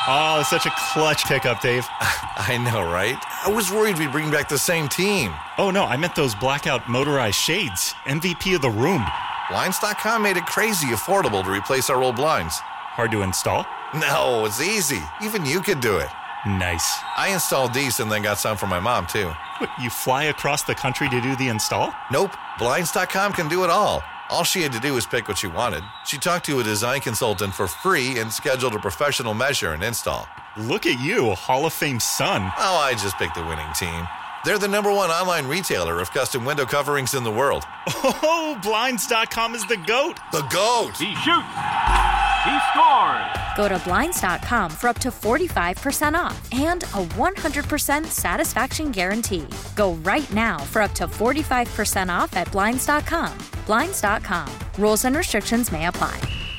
Oh, such a clutch pickup, Dave. I know, right? I was worried we'd bring back the same team. Oh, no, I meant those blackout motorized shades. MVP of the room. Blinds.com made it crazy affordable to replace our old blinds. Hard to install? No, it's easy. Even you could do it. Nice. I installed these and then got some for my mom, too. What, you fly across the country to do the install? Nope. Blinds.com can do it all. All she had to do was pick what she wanted. She talked to a design consultant for free and scheduled a professional measure and install. Look at you, Hall of Fame son. Oh, I just picked the winning team. They're the #1 online retailer of custom window coverings in the world. Oh, Blinds.com is the GOAT. The GOAT! He shoots. He scores. Go to Blinds.com for up to 45% off and a 100% satisfaction guarantee. Go right now for up to 45% off at Blinds.com. Blinds.com. Rules and restrictions may apply.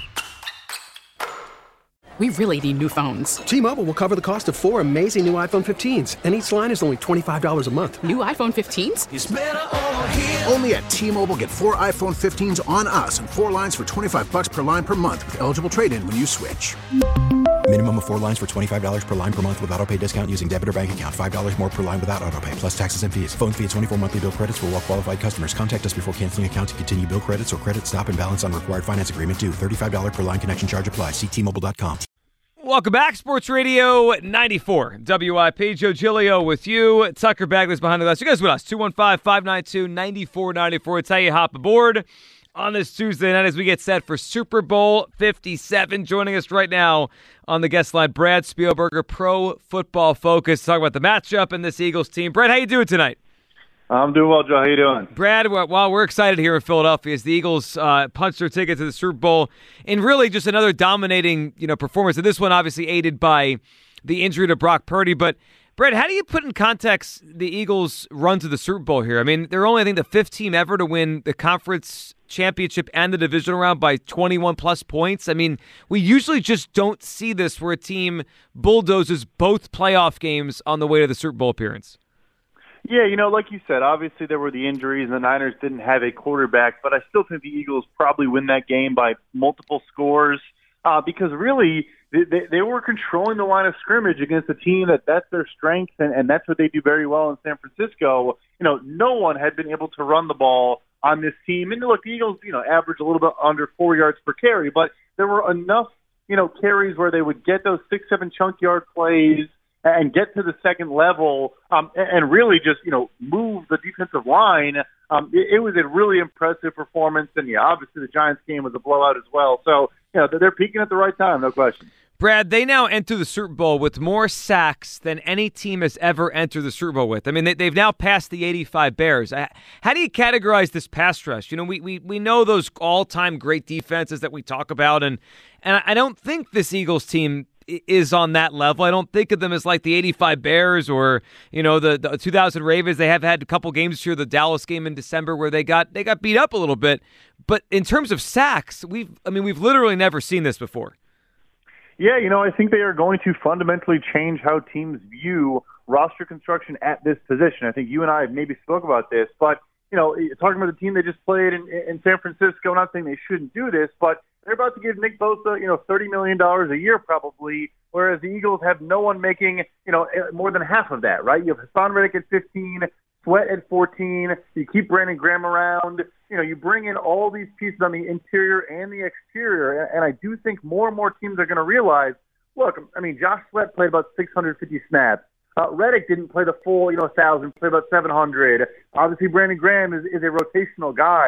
We really need new phones. T-Mobile will cover the cost of 4 amazing new iPhone 15s, and each line is only $25 a month. New iPhone 15s? It's better over here. Only at T-Mobile, get 4 iPhone 15s on us and 4 lines for $25 per line per month with eligible trade-in when you switch. Minimum of 4 lines for $25 per line per month with autopay discount using debit or bank account. $5 more per line without autopay, plus taxes and fees. Phone fee at 24 monthly bill credits for well-qualified customers. Contact us before canceling account to continue bill credits or credit stop and balance on required finance agreement due. $35 per line connection charge applies. See T-Mobile.com. Welcome back, Sports Radio 94. WIP, Joe Giglio with you. Tucker Bagley's behind the glass. You guys with us, 215-592-9494. It's how you hop aboard on this Tuesday night as we get set for Super Bowl 57. Joining us right now on the guest line, Brad Spielberger, Pro Football Focus, to talk about the matchup and this Eagles team. Brad, how you doing tonight? I'm doing well, Joe. How you doing? Brad, while we're excited here in Philadelphia as the Eagles punched their ticket to the Super Bowl in really just another dominating performance. And this one obviously aided by the injury to Brock Purdy. But, Brad, how do you put in context the Eagles' run to the Super Bowl here? I mean, they're only, I think, the 5th team ever to win the conference championship and the divisional round by 21-plus points. I mean, we usually just don't see this where a team bulldozes both playoff games on the way to the Super Bowl appearance. Yeah, like you said, obviously there were the injuries and the Niners didn't have a quarterback, but I still think the Eagles probably win that game by multiple scores because really they were controlling the line of scrimmage against a team that's their strength and that's what they do very well in San Francisco. No one had been able to run the ball on this team. And look, the Eagles, average a little bit under 4 yards per carry, but there were enough, carries where they would get those 6-7 chunk yard plays and get to the second level and really just, move the defensive line. It was a really impressive performance. And, yeah, obviously the Giants game was a blowout as well. So, they're peaking at the right time, no question. Brad, they now enter the Super Bowl with more sacks than any team has ever entered the Super Bowl with. I mean, they've now passed the 85 Bears. How do you categorize this pass rush? We know those all-time great defenses that we talk about, and I don't think this Eagles team is on that level. I don't think of them as like the 85 Bears or, the 2000 Ravens. They have had a couple games this year, the Dallas game in December where they got beat up a little bit. But in terms of sacks, we've literally never seen this before. Yeah, I think they are going to fundamentally change how teams view roster construction at this position. I think you and I have maybe spoke about this, but, talking about the team they just played in San Francisco, not saying they shouldn't do this, but they're about to give Nick Bosa, $30 million a year probably, whereas the Eagles have no one making, more than half of that, right? You have Hassan Reddick at 15, Sweat at 14, you keep Brandon Graham around, you bring in all these pieces on the interior and the exterior, and I do think more and more teams are going to realize, look, Josh Sweat played about 650 snaps. Reddick didn't play the full, 1,000, played about 700. Obviously, Brandon Graham is a rotational guy.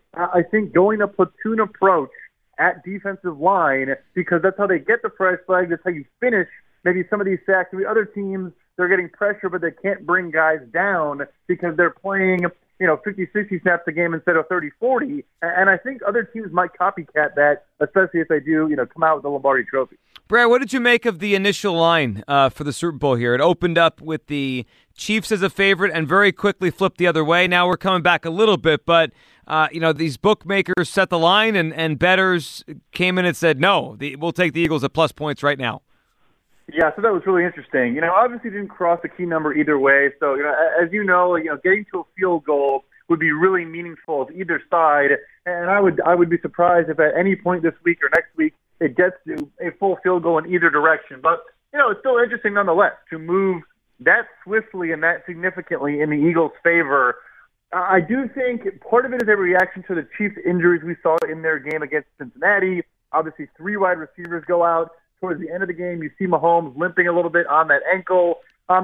I think going a platoon approach at defensive line, because that's how they get the fresh flag, that's how you finish maybe some of these sacks. Maybe other teams, they're getting pressure, but they can't bring guys down because they're playing, 50, 60 snaps a game instead of 30, 40. And I think other teams might copycat that, especially if they do, come out with the Lombardi Trophy. Brad, what did you make of the initial line for the Super Bowl here? It opened up with the Chiefs as a favorite and very quickly flipped the other way. Now we're coming back a little bit, but these bookmakers set the line and bettors came in and said, no, we'll take the Eagles at plus points right now. Yeah, so that was really interesting. Obviously didn't cross the key number either way. So, as you know, getting to a field goal would be really meaningful to either side. And I would be surprised if at any point this week or next week it gets to a full field goal in either direction. But it's still interesting nonetheless to move that swiftly and that significantly in the Eagles' favor. I do think part of it is a reaction to the Chiefs' injuries we saw in their game against Cincinnati. Obviously, 3 wide receivers go out towards the end of the game. You see Mahomes limping a little bit on that ankle.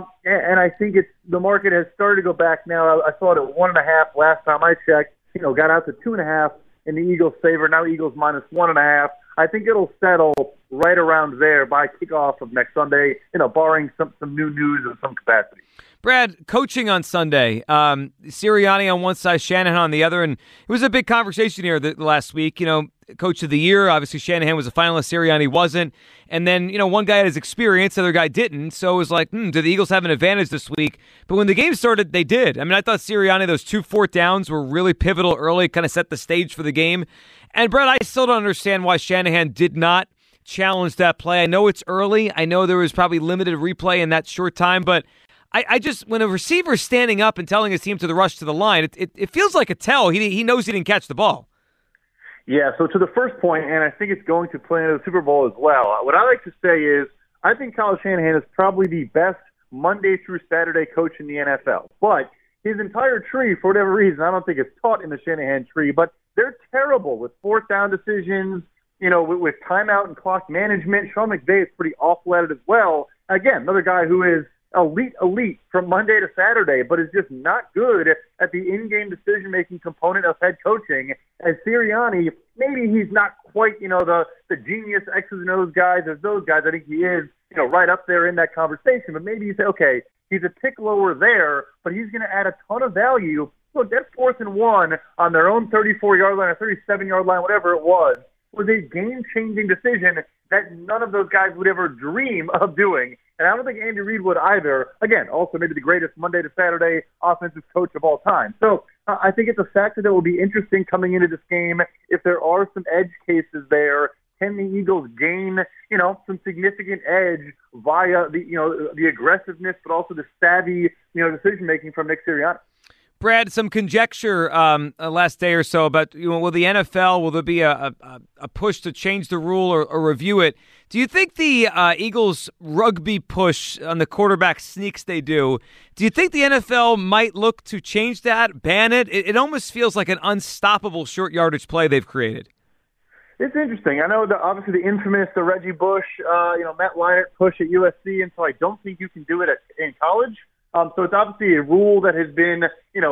And I think the market has started to go back now. I saw it at 1.5 last time I checked. Got out to 2.5 in the Eagles' favor. Now Eagles minus 1.5. I think it'll settle right around there by kickoff of next Sunday, barring some new news of some capacity. Brad, coaching on Sunday, Sirianni on one side, Shanahan on the other, and it was a big conversation here last week. Coach of the year, obviously Shanahan was a finalist, Sirianni wasn't, and then one guy had his experience, the other guy didn't. So it was like, do the Eagles have an advantage this week? But when the game started, they did. I mean, I thought Sirianni, those 2 4th downs were really pivotal early, kind of set the stage for the game. And Brad, I still don't understand why Shanahan did not challenge that play. I know it's early. I know there was probably limited replay in that short time, but I just, when a receiver's standing up and telling his team to the rush to the line, it feels like a tell. He knows he didn't catch the ball. Yeah, so to the first point, and I think it's going to play into the Super Bowl as well, what I like to say is I think Kyle Shanahan is probably the best Monday through Saturday coach in the NFL. But his entire tree, for whatever reason, I don't think it's taught in the Shanahan tree, but they're terrible with 4th down decisions, with timeout and clock management. Sean McVay is pretty awful at it as well. Again, another guy who is elite from Monday to Saturday, but is just not good at the in-game decision-making component of head coaching. And Sirianni, maybe he's not quite, the genius X's and O's guys as those guys. I think he is, right up there in that conversation. But maybe you say, okay, he's a tick lower there, but he's going to add a ton of value. Look, that 4th and 1 on their own 34-yard line or 37-yard line, whatever it was a game-changing decision that none of those guys would ever dream of doing. And I don't think Andy Reid would either. Again, also maybe the greatest Monday to Saturday offensive coach of all time. So I think it's a factor that will be interesting coming into this game. If there are some edge cases there, can the Eagles gain, some significant edge via the aggressiveness, but also the savvy, decision-making from Nick Sirianni? Brad, some conjecture last day or so about will the NFL, will there be a push to change the rule or review it? Do you think the Eagles rugby push on the quarterback sneaks they do you think the NFL might look to change that, ban it? It almost feels like an unstoppable short yardage play they've created. It's interesting. I know obviously the infamous Reggie Bush, Matt Leinart push at USC, and so I don't think you can do it in college. So it's obviously a rule that has been,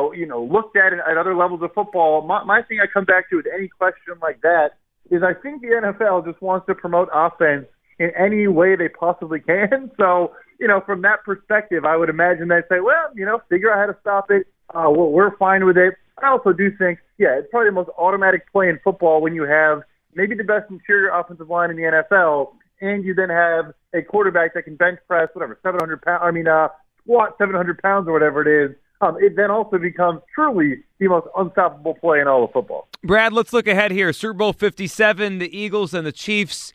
looked at other levels of football. My thing I come back to with any question like that is I think the NFL just wants to promote offense in any way they possibly can. So, from that perspective, I would imagine they'd say, well, figure out how to stop it. We're fine with it. I also do think, it's probably the most automatic play in football when you have maybe the best interior offensive line in the NFL, and you then have a quarterback that can bench press, 700 pounds, squat 700 pounds or whatever it is. It then also becomes truly the most unstoppable play in all of football. Brad, let's look ahead here. Super Bowl 57, the Eagles and the Chiefs.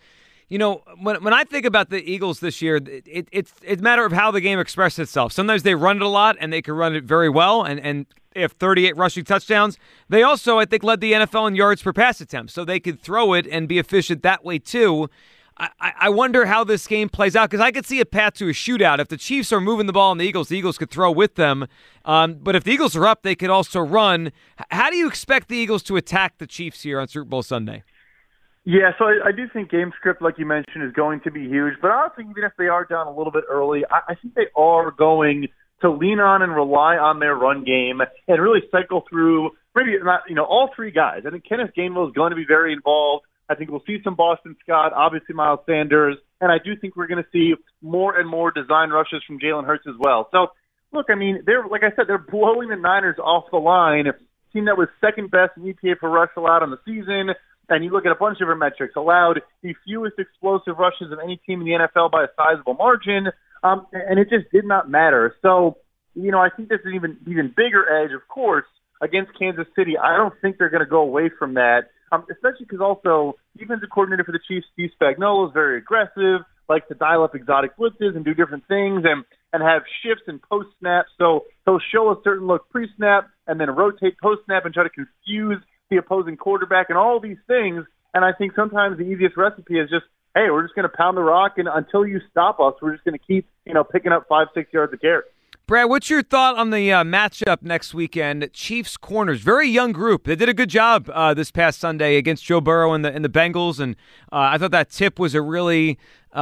When I think about the Eagles this year, it's a matter of how the game expresses itself. Sometimes they run it a lot, and they can run it very well, and they have 38 rushing touchdowns. They also, I think, led the NFL in yards per pass attempt, so they could throw it and be efficient that way too. I wonder how this game plays out, because I could see a path to a shootout. If the Chiefs are moving the ball on the Eagles could throw with them. But if the Eagles are up, they could also run. How do you expect the Eagles to attack the Chiefs here on Super Bowl Sunday? Yeah, so I do think game script, like you mentioned, is going to be huge. But honestly, even if they are down a little bit early, I think they are going to lean on and rely on their run game and really cycle through maybe not, all 3 guys. I think Kenneth Gainwell is going to be very involved. I think we'll see some Boston Scott, obviously Miles Sanders, and I do think we're going to see more and more design rushes from Jalen Hurts as well. So, look, they're blowing the Niners off the line. A team that was second best in EPA per rush allowed on the season, and you look at a bunch of different metrics, allowed the fewest explosive rushes of any team in the NFL by a sizable margin, and it just did not matter. So, I think there's an even bigger edge, of course, against Kansas City. I don't think they're going to go away from that. Especially because also defensive coordinator for the Chiefs, Steve Spagnuolo, is very aggressive, likes to dial up exotic blitzes and do different things and have shifts and post-snap. So he'll show a certain look pre-snap and then rotate post-snap and try to confuse the opposing quarterback and all these things. And I think sometimes the easiest recipe is just hey, we're just going to pound the rock, and until you stop us, we're just going to keep, picking up 5-6 yards a carry. Brad, what's your thought on the matchup next weekend? Chiefs corners, very young group. They did a good job this past Sunday against Joe Burrow and the Bengals, and I thought that tip was a really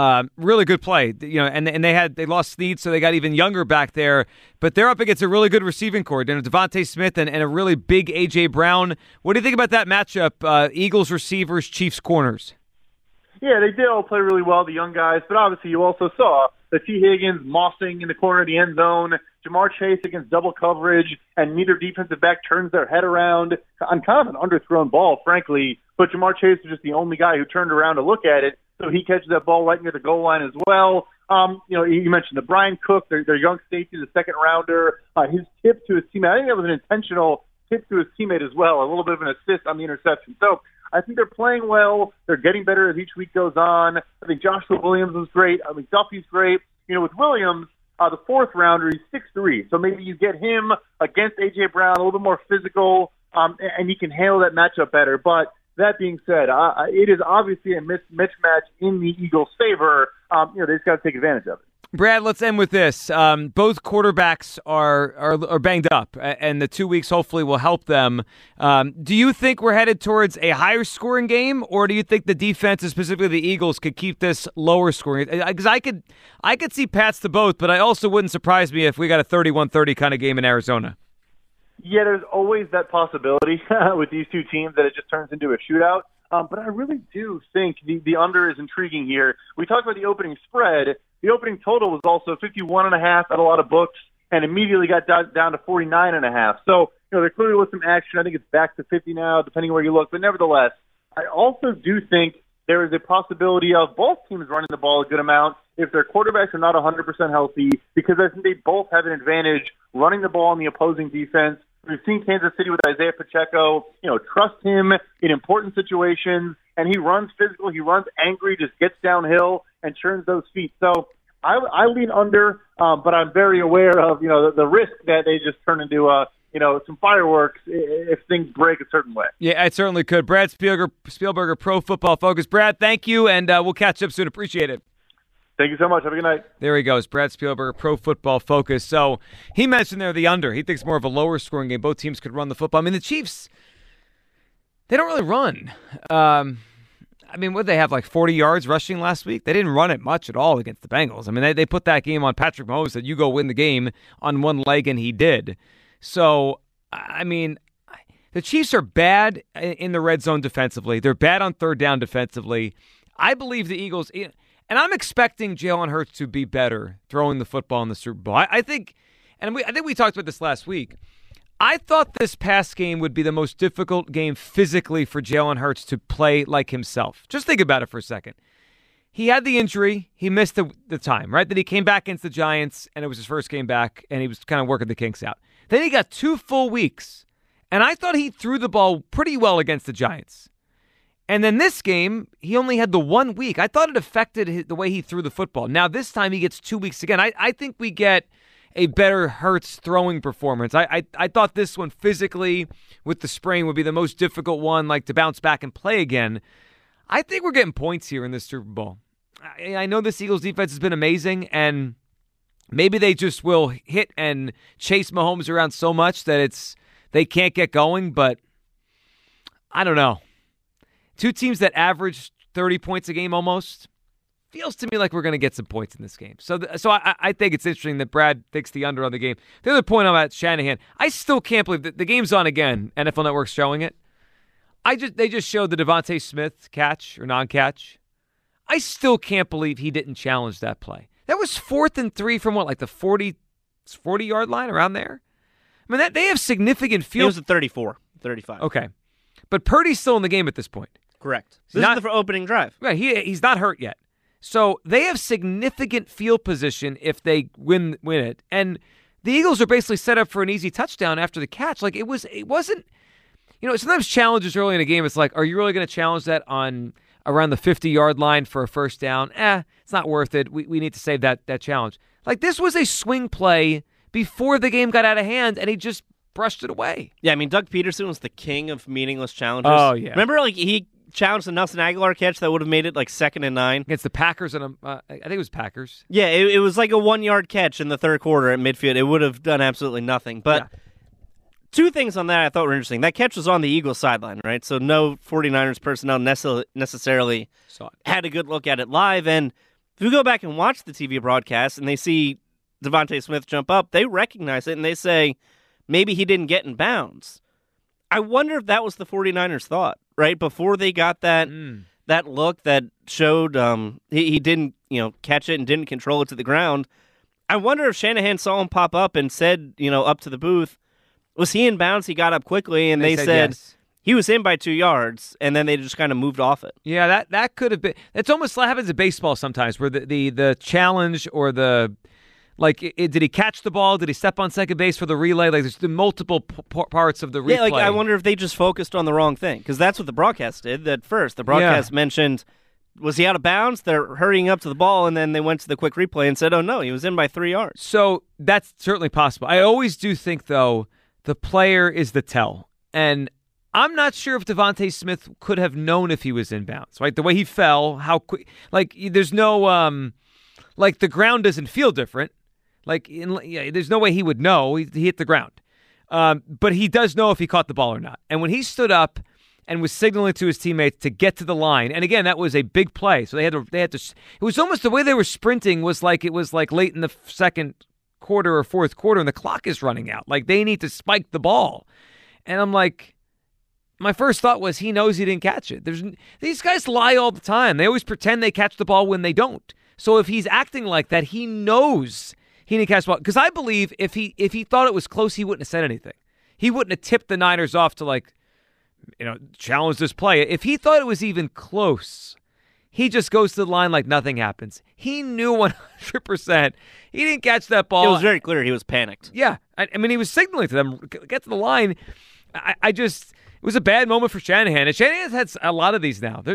good play. And they lost Snead, so they got even younger back there. But they're up against a really good receiving corps, Devontae Smith and a really big A.J. Brown. What do you think about that matchup? Eagles receivers, Chiefs corners. Yeah, they did all play really well, the young guys. But obviously, you also saw the T. Higgins mossing in the corner of the end zone, Jamar Chase against double coverage, and neither defensive back turns their head around on kind of an underthrown ball, frankly. But Jamar Chase was just the only guy who turned around to look at it, so he catches that ball right near the goal line as well. You mentioned the Brian Cook, their young safety, the second rounder. His tip to his teammate, I think that was an intentional tip to his teammate as well, a little bit of an assist on the interception. So I think they're playing well. They're getting better as each week goes on. I think Joshua Williams was great. I think Duffy's great. With Williams, the fourth rounder, he's 6'3", so maybe you get him against A.J. Brown, a little bit more physical, and he can handle that matchup better. But that being said, it is obviously a mismatch in the Eagles' favor. They just got to take advantage of it. Brad, let's end with this. Both quarterbacks are banged up, and the 2 weeks hopefully will help them. Do you think we're headed towards a higher scoring game, or do you think the defense, specifically the Eagles, could keep this lower scoring? Because I could see paths to both, but I also wouldn't surprise me if we got a 31-30 kind of game in Arizona. Yeah, there's always that possibility with these two teams that it just turns into a shootout. But I really do think the under is intriguing here. We talked about the opening spread. The opening total was also 51.5 at a lot of books, and immediately got down to 49.5. So, there clearly was some action. I think it's back to 50 now, depending where you look. But nevertheless, I also do think there is a possibility of both teams running the ball a good amount if their quarterbacks are not 100% healthy, because I think they both have an advantage running the ball in the opposing defense. We've seen Kansas City with Isaiah Pacheco, trust him in important situations, and he runs physical, he runs angry, just gets downhill and churns those feet. So I lean under, but I'm very aware of, the risk that they just turn into some fireworks if things break a certain way. Yeah, it certainly could. Brad Spielberger, Pro Football Focus. Brad, thank you, and we'll catch up soon. Appreciate it. Thank you so much. Have a good night. There he goes, Brad Spielberger, Pro Football Focus. So he mentioned there the under. He thinks more of a lower scoring game. Both teams could run the football. I mean, the Chiefs, they don't really run. What did they have, like 40 yards rushing last week? They didn't run it much at all against the Bengals. I mean, they put that game on Patrick Mahomes, said, you go win the game on one leg, and he did. So, the Chiefs are bad in the red zone defensively. They're bad on third down defensively. I believe the Eagles, and I'm expecting Jalen Hurts to be better throwing the football in the Super Bowl. I think we talked about this last week. I thought this past game would be the most difficult game physically for Jalen Hurts to play like himself. Just think about it for a second. He had the injury. He missed the time, right? Then he came back against the Giants, and it was his first game back, and he was kind of working the kinks out. Then he got 2 full weeks, and I thought he threw the ball pretty well against the Giants. And then this game, he only had the 1 week. I thought it affected the way he threw the football. Now, this time he gets 2 weeks again. I think we get a better Hurts throwing performance. I thought this one physically with the sprain would be the most difficult one, like to bounce back and play again. I think we're getting points here in this Super Bowl. I know this Eagles defense has been amazing, and maybe they just will hit and chase Mahomes around so much that they can't get going, but I don't know. Two teams that average 30 points a game almost. Feels to me like we're going to get some points in this game. So I think it's interesting that Brad thinks the under on the game. The other point about Shanahan, I still can't believe that the game's on again. NFL Network's showing it. They just showed the Devontae Smith catch or non-catch. I still can't believe he didn't challenge that play. That was 4th and 3 from what, like the 40-yard line around there? I mean, they have significant field. It was at 34, 35. Okay. But Purdy's still in the game at this point. Correct. This is the opening drive. Right. He's not hurt yet. So they have significant field position if they win it. And the Eagles are basically set up for an easy touchdown after the catch. Like it wasn't, sometimes challenges early in a game, it's like, are you really going to challenge that on around the 50-yard line for a first down? It's not worth it. We need to save that challenge. Like this was a swing play before the game got out of hand, and he just brushed it away. Yeah, I mean, Doug Peterson was the king of meaningless challenges. Oh, yeah. Remember, like, he challenged the Nelson Aguilar catch that would have made it like 2nd and 9 against the Packers, and I think it was Packers. Yeah, it was like a 1-yard catch in the third quarter at midfield. It would have done absolutely nothing. But two things on that I thought were interesting. That catch was on the Eagles sideline, right? So no 49ers personnel necessarily had a good look at it live. And if you go back and watch the TV broadcast and they see Devontae Smith jump up, they recognize it and they say, maybe he didn't get in bounds. I wonder if that was the 49ers' thought, right? Before they got that look that showed he didn't catch it and didn't control it to the ground. I wonder if Shanahan saw him pop up and said, up to the booth, was he in bounds? He got up quickly, and they said yes. He was in by 2 yards, and then they just kind of moved off it. Yeah, that could have been. It's almost what happens in baseball sometimes, where the challenge or the did he catch the ball? Did he step on second base for the relay? Like there's the multiple parts of the replay. Yeah, like I wonder if they just focused on the wrong thing, because that's what the broadcast did. At first, the broadcast mentioned, was he out of bounds? They're hurrying up to the ball, and then they went to the quick replay and said, oh no, he was in by 3 yards. So that's certainly possible. I always do think, though, the player is the tell, and I'm not sure if Devontae Smith could have known if he was in bounds, right? The way he fell, how quick, there's no, the ground doesn't feel different. There's no way he would know. He hit the ground. But he does know if he caught the ball or not. And when he stood up and was signaling to his teammates to get to the line, and again, that was a big play. So they had to. It was almost the way they were sprinting was like late in the second quarter or fourth quarter, and the clock is running out. Like they need to spike the ball. And I'm like, my first thought was he knows he didn't catch it. These guys lie all the time. They always pretend they catch the ball when they don't. So if he's acting like that, he knows he didn't catch the ball. Because I believe if he thought it was close, he wouldn't have said anything. He wouldn't have tipped the Niners off to challenge this play. If he thought it was even close, he just goes to the line like nothing happens. He knew 100% he didn't catch that ball. It was very clear he was panicked. Yeah. I mean, he was signaling to them, get to the line. It was a bad moment for Shanahan. And Shanahan's had a lot of these now.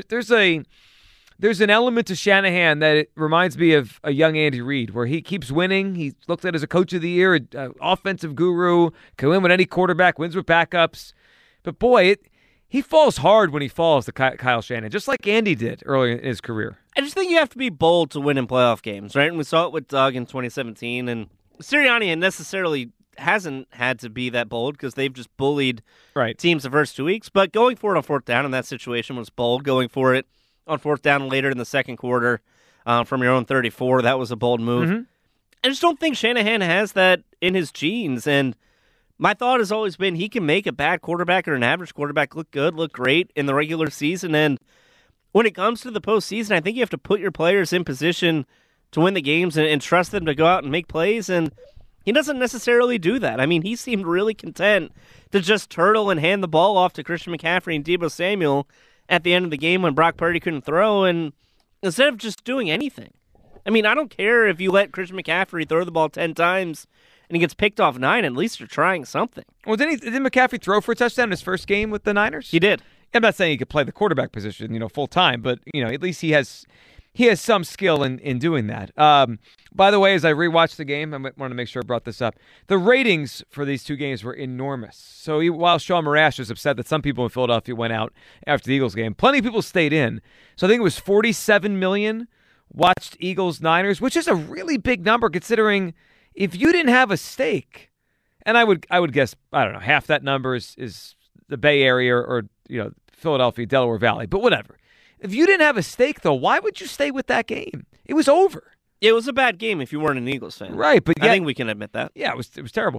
There's an element to Shanahan that it reminds me of a young Andy Reid, where he keeps winning. He's looked at as a coach of the year, an offensive guru, can win with any quarterback, wins with backups. But boy, he falls hard when he falls to Kyle Shanahan, just like Andy did earlier in his career. I just think you have to be bold to win in playoff games, right? And we saw it with Doug in 2017, and Sirianni necessarily hasn't had to be that bold because they've just bullied teams the first 2 weeks. But going for it on fourth down in that situation was bold. Going for it on fourth down later in the second quarter from your own 34, that was a bold move. Mm-hmm. I just don't think Shanahan has that in his genes. And my thought has always been he can make a bad quarterback or an average quarterback look good, look great in the regular season. And when it comes to the postseason, I think you have to put your players in position to win the games and trust them to go out and make plays. And he doesn't necessarily do that. I mean, he seemed really content to just turtle and hand the ball off to Christian McCaffrey and Deebo Samuel at the end of the game when Brock Purdy couldn't throw, and instead of just doing anything. I mean, I don't care if you let Christian McCaffrey throw the ball 10 times and he gets picked off 9, at least you're trying something. Well, didn't McCaffrey throw for a touchdown in his first game with the Niners? He did. I'm not saying he could play the quarterback position, full time, but at least he has some skill in doing that. By the way, as I rewatched the game, I wanted to make sure I brought this up. The ratings for these two games were enormous. So while Sean Marash was upset that some people in Philadelphia went out after the Eagles game, plenty of people stayed in. So I think it was 47 million watched Eagles-Niners, which is a really big number considering if you didn't have a stake, and I would guess, I don't know, half that number is the Bay Area or Philadelphia, Delaware Valley, but whatever. If you didn't have a stake, though, why would you stay with that game? It was over. It was a bad game if you weren't an Eagles fan. Right, but I think we can admit that. Yeah, it was terrible.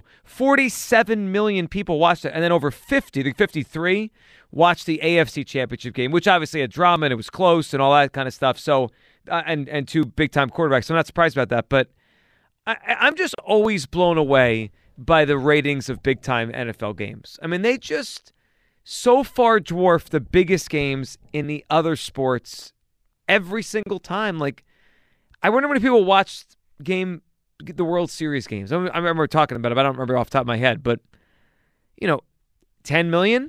47 million people watched it, and then over 53 watched the AFC Championship game, which obviously had drama, and it was close and all that kind of stuff. So, and two big-time quarterbacks, so I'm not surprised about that. But I'm just always blown away by the ratings of big-time NFL games. I mean, they just so far dwarf the biggest games in the other sports every single time. Like, I wonder how many people watched the World Series games. I remember talking about it, but I don't remember off the top of my head. But, 10 million?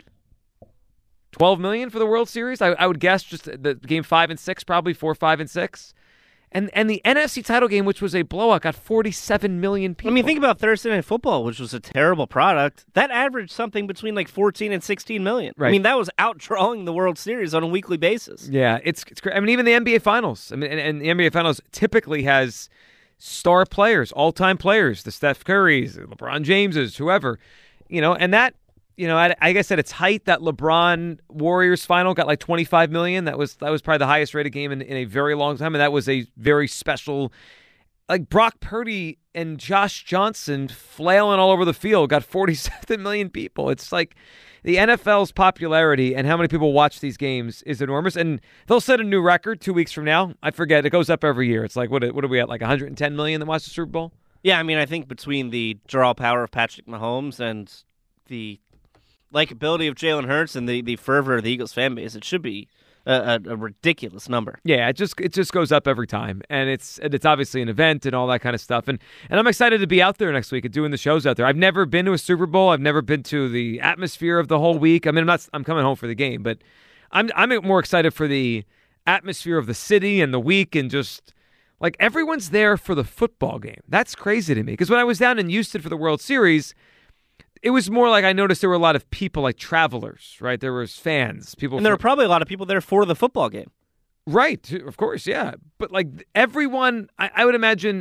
12 million for the World Series? I would guess just the game 5 and 6, probably 4, 5, and 6. And the NFC title game, which was a blowout, got 47 million people. I mean, think about Thursday Night Football, which was a terrible product. That averaged something between like 14 and 16 million. Right. I mean, that was outdrawing the World Series on a weekly basis. Yeah, it's great. I mean, even the NBA Finals. I mean, and the NBA Finals typically has star players, all-time players, the Steph Currys, the LeBron Jameses, whoever, and that, I guess at its height, that LeBron Warriors final got like 25 million. That was probably the highest rated game in a very long time, and that was a very special. Like Brock Purdy and Josh Johnson flailing all over the field got 47 million people. It's like the NFL's popularity and how many people watch these games is enormous, and they'll set a new record 2 weeks from now. I forget. It goes up every year. It's like what are we at? Like 110 million that watch the Super Bowl? Yeah, I mean, I think between the draw power of Patrick Mahomes and the likability of Jalen Hurts and the fervor of the Eagles fan base, it should be a ridiculous number. Yeah, it just goes up every time, and it's obviously an event and all that kind of stuff. And I'm excited to be out there next week and doing the shows out there. I've never been to a Super Bowl. I've never been to the atmosphere of the whole week. I mean, I'm coming home for the game, but I'm more excited for the atmosphere of the city and the week, and just like everyone's there for the football game. That's crazy to me, because when I was down in Houston for the World Series, it was more like I noticed there were a lot of people, like travelers, right? There was fans, people. And there were probably a lot of people there for the football game. Right, of course, yeah. But like everyone, I would imagine,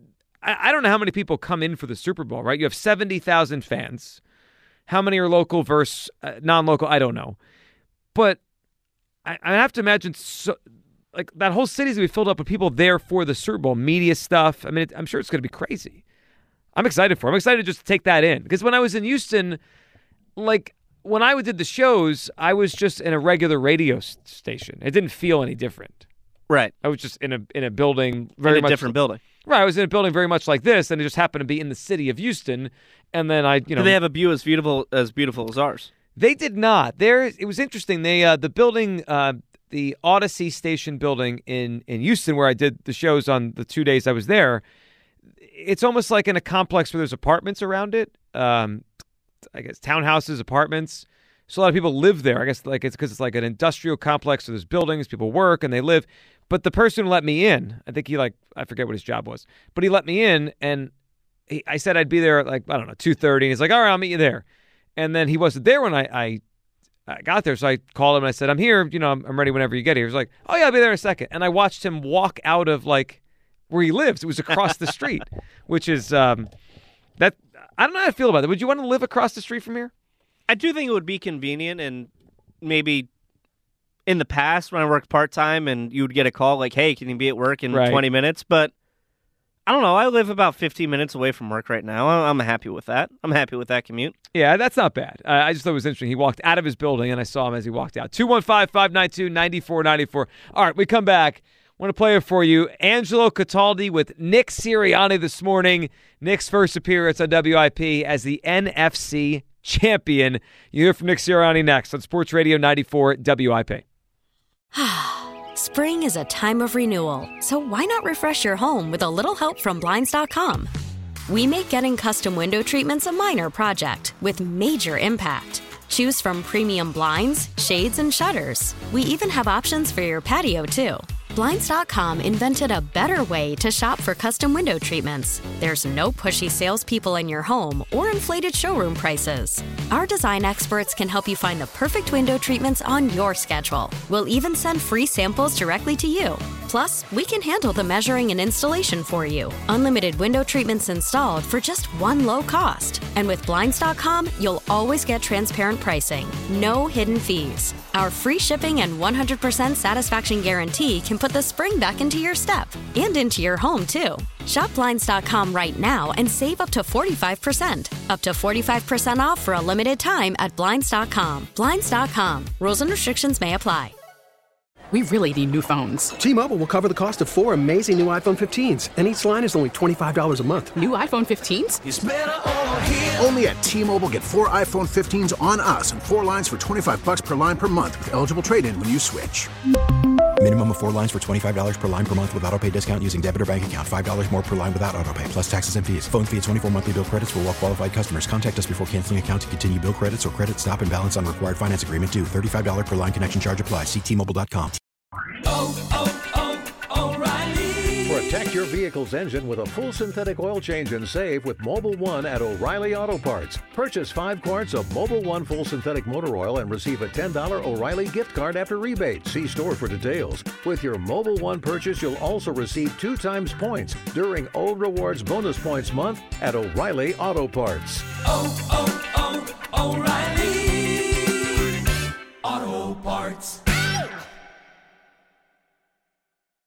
I don't know how many people come in for the Super Bowl, right? You have 70,000 fans. How many are local versus non-local? I don't know. But I have to imagine like that whole city's going to be filled up with people there for the Super Bowl, media stuff. I mean, I'm sure it's going to be crazy. I'm excited for it. I'm excited to just take that in. Because when I was in Houston, like when I did the shows, I was just in a regular radio station. It didn't feel any different. Right. I was just in a building very much different building. Right. I was in a building very much like this, and it just happened to be in the city of Houston. And then Did they have a view as beautiful as ours? They did not. It was interesting. They the building, the Odyssey Station building in Houston, where I did the shows on the 2 days I was there. It's almost like in a complex where there's apartments around it. I guess townhouses, apartments. So a lot of people live there. I guess like it's because it's like an industrial complex. So there's buildings, people work, and they live. But the person who let me in, I think I forget what his job was, but he let me in, and I said I'd be there at like, I don't know, 2:30. And he's like, all right, I'll meet you there. And then he wasn't there when I got there. So I called him and I said, I'm here. I'm ready whenever you get here. He was like, oh yeah, I'll be there in a second. And I watched him walk out of like where he lives. It was across the street, which is that I don't know how I feel about it. Would you want to live across the street from here? I do think it would be convenient, and maybe in the past when I worked part-time and you would get a call like, hey, can you be at work in 20 minutes? But I don't know. I live about 15 minutes away from work right now. I'm happy with that. I'm happy with that commute. Yeah, that's not bad. I just thought it was interesting. He walked out of his building, and I saw him as he walked out. 215-592-9494. All right, we come back. I want to play it for you. Angelo Cataldi with Nick Sirianni this morning. Nick's first appearance on WIP as the NFC champion. You hear from Nick Sirianni next on Sports Radio 94 WIP. Spring is a time of renewal, so why not refresh your home with a little help from Blinds.com? We make getting custom window treatments a minor project with major impact. Choose from premium blinds, shades, and shutters. We even have options for your patio, too. Blinds.com invented a better way to shop for custom window treatments. There's no pushy salespeople in your home or inflated showroom prices. Our design experts can help you find the perfect window treatments on your schedule. We'll even send free samples directly to you. Plus, we can handle the measuring and installation for you. Unlimited window treatments installed for just one low cost. And with Blinds.com, you'll always get transparent pricing. No hidden fees. Our free shipping and 100% satisfaction guarantee can put the spring back into your step and into your home, too. Shop Blinds.com right now and save up to 45%. Up to 45% off for a limited time at Blinds.com. Blinds.com. Rules and restrictions may apply. We really need new phones. T-Mobile will cover the cost of 4 amazing new iPhone 15s, and each line is only $25 a month. New iPhone 15s? It's better over here. Only at T-Mobile, get 4 iPhone 15s on us and 4 lines for $25 per line per month with eligible trade-in when you switch. Minimum of 4 lines for $25 per line per month with autopay discount using debit or bank account. $5 more per line without autopay, plus taxes and fees. Phone fee at 24 monthly bill credits for well-qualified customers. Contact us before canceling account to continue bill credits or credit stop and balance on required finance agreement due. $35 per line connection charge applies. See T-Mobile.com. O'Reilly Protect your vehicle's engine with a full synthetic oil change and save with Mobil 1 at O'Reilly Auto Parts. Purchase 5 quarts of Mobil 1 full synthetic motor oil and receive a $10 O'Reilly gift card after rebate. See store for details. With your Mobil 1 purchase, you'll also receive 2 times points during Old Rewards Bonus Points Month at O'Reilly Auto Parts. O'Reilly Auto Parts.